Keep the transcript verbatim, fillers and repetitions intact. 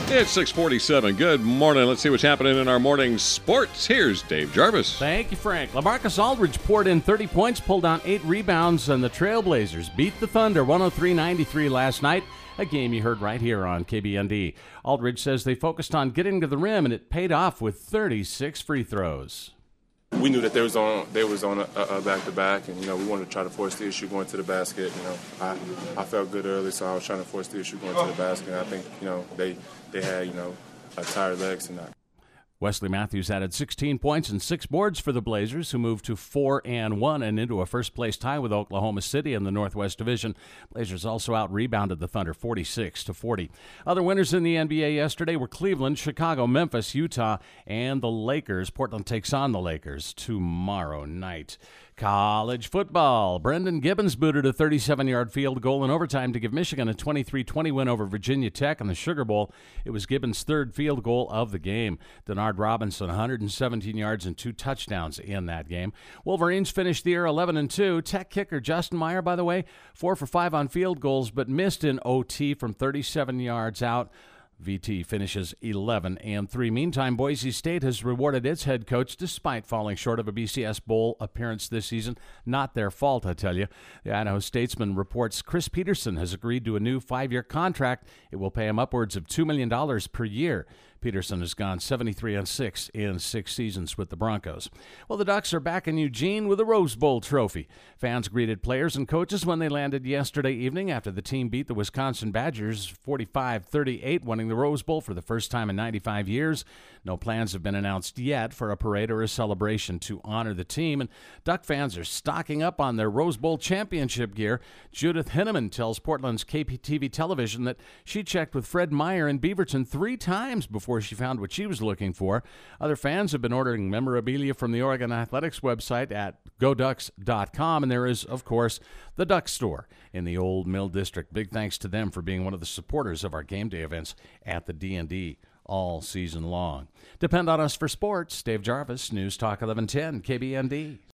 It's six forty-seven. Good morning. Let's see what's happening in our morning sports. Here's Dave Jarvis. Thank you, Frank. LaMarcus Aldridge poured in thirty points, pulled down eight rebounds, and the Trailblazers beat the Thunder one oh three ninety-three last night, a game you heard right here on K B N D. Aldridge says they focused on getting to the rim, and it paid off with thirty-six free throws. We knew that they was on they was on a, a back-to-back, and, you know, we wanted to try to force the issue going to the basket. You know, I, I felt good early, so I was trying to force the issue going to the basket. And I think, you know, they, they had, you know, uh, tired legs tonight. Wesley Matthews added sixteen points and six boards for the Blazers, who moved to four and one and into a first-place tie with Oklahoma City in the Northwest Division. Blazers also out-rebounded the Thunder forty-six to forty. Other winners in the N B A yesterday were Cleveland, Chicago, Memphis, Utah, and the Lakers. Portland takes on the Lakers tomorrow night. College football. Brendan Gibbons booted a thirty-seven-yard field goal in overtime to give Michigan a twenty-three twenty win over Virginia Tech in the Sugar Bowl. It was Gibbons' third field goal of the game. Denard Robinson, one hundred seventeen yards and two touchdowns in that game. Wolverines finished the year eleven and two. Tech kicker Justin Meyer, by the way, four for five on field goals, but missed in O T from thirty-seven yards out. V T finishes eleven and three. Meantime, Boise State has rewarded its head coach despite falling short of a B C S Bowl appearance this season. Not their fault, I tell you. The Idaho Statesman reports Chris Peterson has agreed to a new five-year contract. It will pay him upwards of two million dollars per year. Peterson has gone seventy-three and six in six seasons with the Broncos. Well, the Ducks are back in Eugene with a Rose Bowl trophy. Fans greeted players and coaches when they landed yesterday evening after the team beat the Wisconsin Badgers forty-five thirty-eight, winning the Rose Bowl for the first time in ninety-five years. No plans have been announced yet for a parade or a celebration to honor the team, and Duck fans are stocking up on their Rose Bowl championship gear. Judith Hinneman tells Portland's K P T V television that she checked with Fred Meyer in Beaverton three times before she found what she was looking for. Other fans have been ordering memorabilia from the Oregon Athletics website at go ducks dot com, and there is, of course, the Duck Store in the Old Mill District. Big thanks to them for being one of the supporters of our game day events at the D and D all season long. Depend on us for sports. Dave Jarvis, News Talk eleven ten, K B N D.